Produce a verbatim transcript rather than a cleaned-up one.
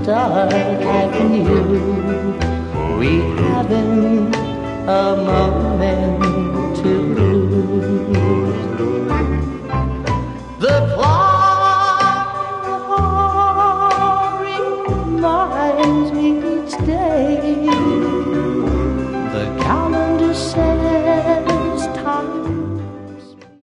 start having you. We haven't a moment to lose.